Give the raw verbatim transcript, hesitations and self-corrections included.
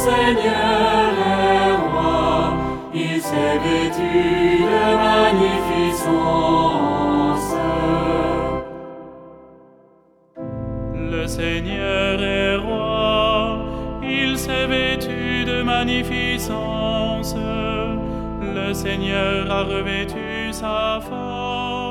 Seigneur est roi, il s'est vêtu de magnificence. Le Seigneur est roi, il s'est vêtu de magnificence. Le Seigneur a revêtu sa force.